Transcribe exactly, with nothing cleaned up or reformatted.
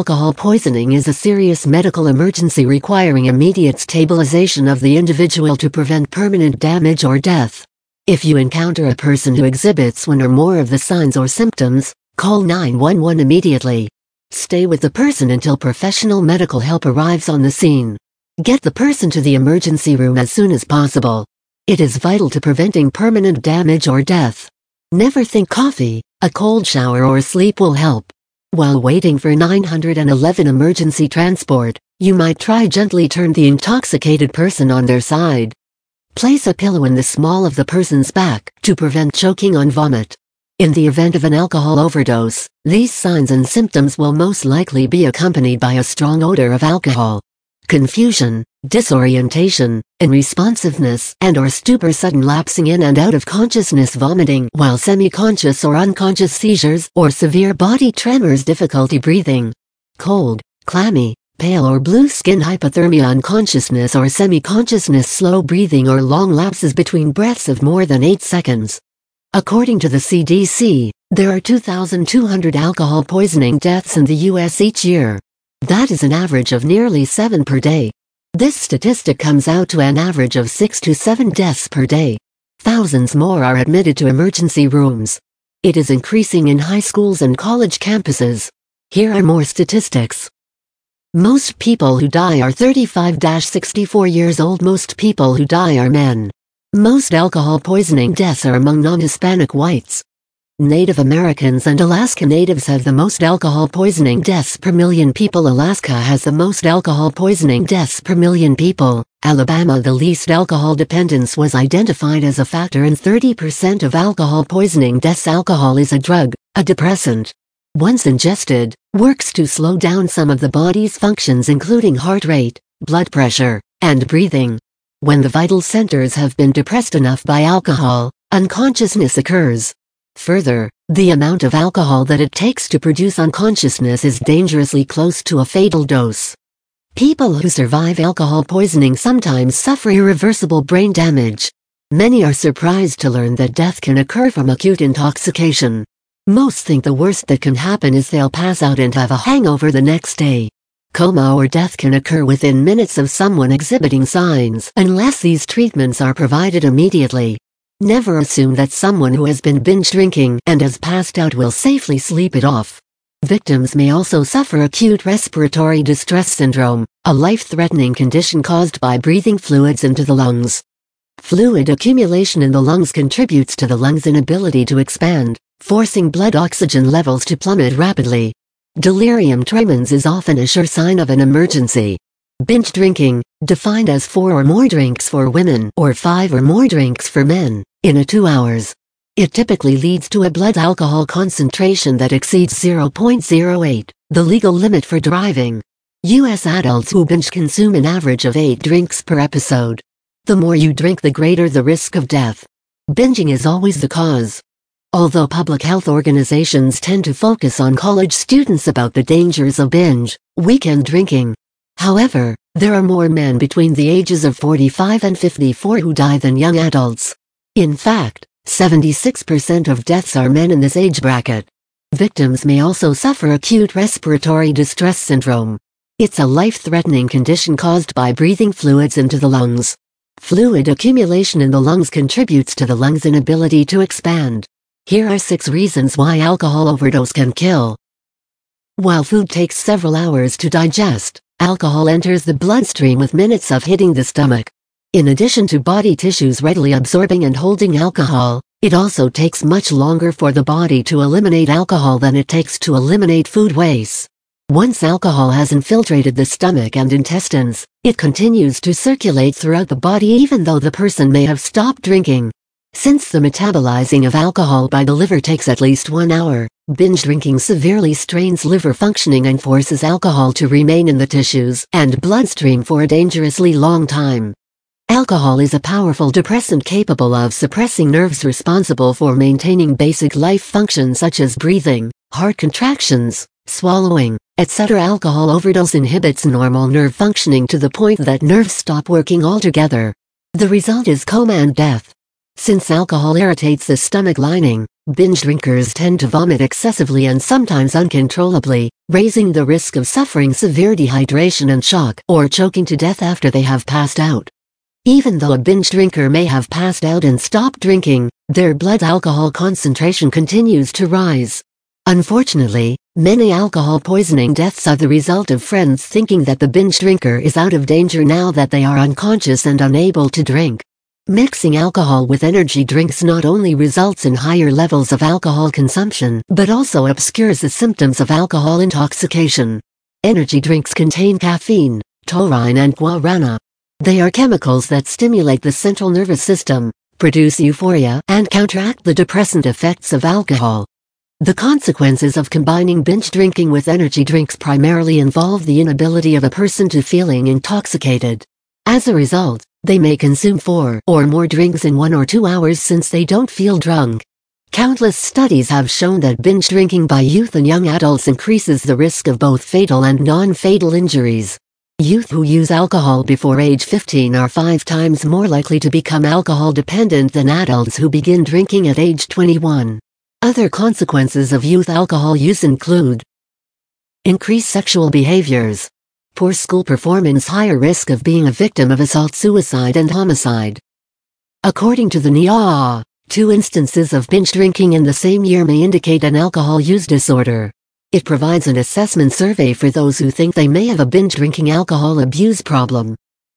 alcohol poisoning is a serious medical emergency requiring immediate stabilization of the individual to prevent permanent damage or death. If you encounter a person who exhibits one or more of the signs or symptoms, call nine one one immediately. Stay with the person until professional medical help arrives on the scene. Get the person to the emergency room as soon as possible. It is vital to preventing permanent damage or death. Never think coffee, a cold shower or sleep will help. While waiting for nine one one emergency transport, you might try gently turn the intoxicated person on their side. Place a pillow in the small of the person's back to prevent choking on vomit. In the event of an alcohol overdose, these signs and symptoms will most likely be accompanied by a strong odor of alcohol. Confusion, disorientation, unresponsiveness, and or stupor, sudden lapsing in and out of consciousness, vomiting while semi-conscious or unconscious, seizures or severe body tremors, difficulty breathing. Cold, clammy, pale or blue skin, hypothermia, unconsciousness or semi-consciousness, slow breathing or long lapses between breaths of more than eight seconds. According to the C D C, there are two thousand two hundred alcohol poisoning deaths in the U S each year. That is an average of nearly seven per day. This statistic comes out to an average of six to seven deaths per day. Thousands more are admitted to emergency rooms. It is increasing in high schools and college campuses. Here are more statistics. Most people who die are thirty-five to sixty-four years old. Most people who die are men. Most alcohol poisoning deaths are among non-Hispanic whites. Native Americans and Alaska Natives have the most alcohol poisoning deaths per million people. Alaska has the most alcohol poisoning deaths per million people. Alabama, the least alcohol dependence was identified as a factor in thirty percent of alcohol poisoning deaths. Alcohol is a drug, a depressant. Once ingested, works to slow down some of the body's functions including heart rate, blood pressure, and breathing. When the vital centers have been depressed enough by alcohol, unconsciousness occurs. Further, the amount of alcohol that it takes to produce unconsciousness is dangerously close to a fatal dose. People who survive alcohol poisoning sometimes suffer irreversible brain damage. Many are surprised to learn that death can occur from acute intoxication. Most think the worst that can happen is they'll pass out and have a hangover the next day. Coma or death can occur within minutes of someone exhibiting signs unless these treatments are provided immediately. Never assume that someone who has been binge drinking and has passed out will safely sleep it off. Victims may also suffer acute respiratory distress syndrome, a life-threatening condition caused by breathing fluids into the lungs. Fluid accumulation in the lungs contributes to the lungs' inability to expand, forcing blood oxygen levels to plummet rapidly. Delirium tremens is often a sure sign of an emergency. Binge drinking, defined as four or more drinks for women or five or more drinks for men, in a two hours. It typically leads to a blood alcohol concentration that exceeds zero point zero eight, the legal limit for driving. U S adults who binge consume an average of eight drinks per episode. The more you drink, the greater the risk of death. Binging is always the cause. Although public health organizations tend to focus on college students about the dangers of binge, weekend drinking. However, there are more men between the ages of forty-five and fifty-four who die than young adults. In fact, seventy-six percent of deaths are men in this age bracket. Victims may also suffer acute respiratory distress syndrome. It's a life-threatening condition caused by breathing fluids into the lungs. Fluid accumulation in the lungs contributes to the lungs' inability to expand. Here are six reasons why alcohol overdose can kill. While food takes several hours to digest, alcohol enters the bloodstream with minutes of hitting the stomach. In addition to body tissues readily absorbing and holding alcohol, it also takes much longer for the body to eliminate alcohol than it takes to eliminate food waste. Once alcohol has infiltrated the stomach and intestines, it continues to circulate throughout the body even though the person may have stopped drinking. Since the metabolizing of alcohol by the liver takes at least one hour, binge drinking severely strains liver functioning and forces alcohol to remain in the tissues and bloodstream for a dangerously long time. Alcohol is a powerful depressant capable of suppressing nerves responsible for maintaining basic life functions such as breathing, heart contractions, swallowing, et cetera. Alcohol overdose inhibits normal nerve functioning to the point that nerves stop working altogether. The result is coma and death. Since alcohol irritates the stomach lining, Binge drinkers tend to vomit excessively and sometimes uncontrollably, raising the risk of suffering severe dehydration and shock or choking to death after they have passed out. Even though a binge drinker may have passed out and stopped drinking, their blood alcohol concentration continues to rise. Unfortunately, many alcohol poisoning deaths are the result of friends thinking that the binge drinker is out of danger now that they are unconscious and unable to drink. Mixing alcohol with energy drinks not only results in higher levels of alcohol consumption but also obscures the symptoms of alcohol intoxication. Energy drinks contain caffeine, taurine and guarana. They are chemicals that stimulate the central nervous system, produce euphoria, and counteract the depressant effects of alcohol. The consequences of combining binge drinking with energy drinks primarily involve the inability of a person to feeling intoxicated. As a result, they may consume four or more drinks in one or two hours since they don't feel drunk. Countless studies have shown that binge drinking by youth and young adults increases the risk of both fatal and non-fatal injuries. Youth who use alcohol before age fifteen are five times more likely to become alcohol dependent than adults who begin drinking at age twenty-one. Other consequences of youth alcohol use include increased sexual behaviors, poor school performance, higher risk of being a victim of assault, suicide, and homicide. According to the N I A, two instances of binge drinking in the same year may indicate an alcohol use disorder. It provides an assessment survey for those who think they may have a binge drinking alcohol abuse problem.